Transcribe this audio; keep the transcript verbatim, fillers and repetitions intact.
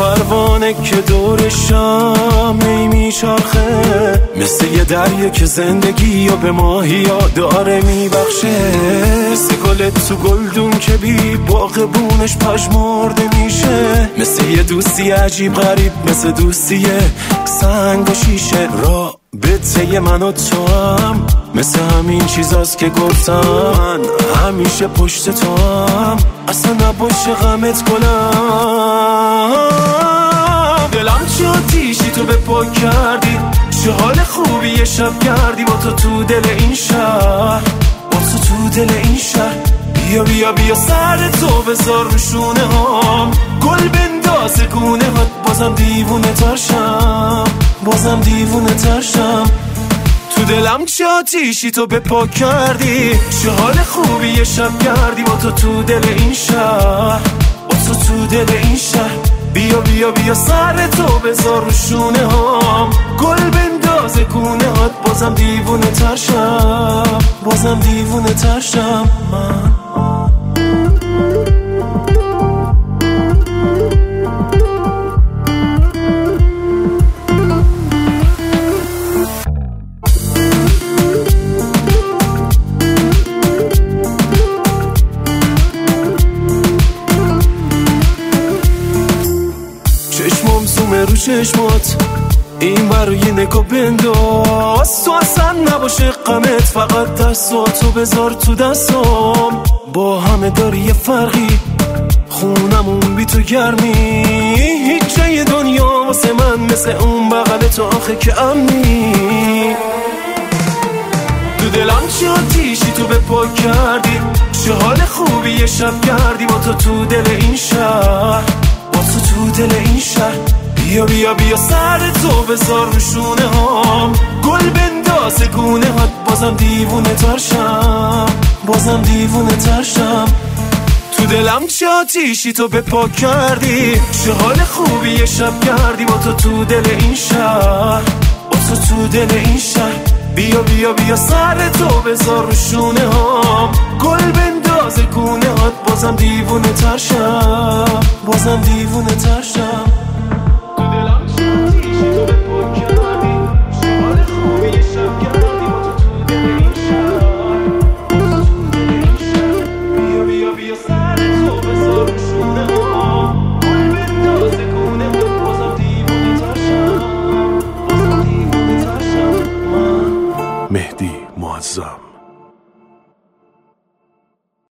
پروانه که دورشم هی میچرخه، مثل یه دریا که زندگی و به ماهی ها داره میبخشه، مثل گل تو گلدون که بی باغبونش پژمرده میشه، مثل یه دوستی عجیب غریب، مثل دوستی سنگ و شیشه. رابطه من و تو هم مثل همین چیزاست که گفتم، من همیشه پشت تو هم، اصلا نباشه غمت کنم. دلم چه آتیشی تو به پا کردی، چه حال خوبی یه شب کردی با تو تو دل این شهر، با تو تو دل این شهر. بیا بیا بیا سر تو بذار رو شونه هام، گل بنداز گونه هات، بازم دیوونه ترشم، بازم دیوونه ترشم. تو دلم چه آتیشی تو به پا کردی، چه حال خوبی یه شب کردی با تو تو دل این شهر، با تو تو دل این شهر. بیا بیا بیا سر تو بذار رو شونه هام، گل بنداز گونه هات، بازم دیوونه ترشم، بازم دیوونه ترشم من. چشمم زومه رو چشمات، این برای نگاه بنداز، تو اصلا نباشه غمت، فقط دستاتو بذار تو دستام. با همه داری یه فرقی، خونمون بی تو گرمی، هیچ جای دنیا واسه من مثل اون بغل تو آخه که امنی. تو دلم چه آتیشی تو به پا کردی، چه حال خوبی یه شب کردی با تو تو دل این شهر، با تو تو دل این شهر. بیا بیا بیا سر تو بذار رو شونه هام، گل بنداز گونه هات، بازم دیوونه ترشم، بازم دیوونه ترشم. تو دلم چه آتیشی تو به پا کردی، چه حال خوبی یه شب کردی با تو تو دل این شهر، با تو تو دل این شهر. بیا بیا بیا سر تو بذار رو شونه هام، گل بنداز گونه هات، بازم دیوونه ترشم، بازم دیوونه ترشم. مهدی معظم.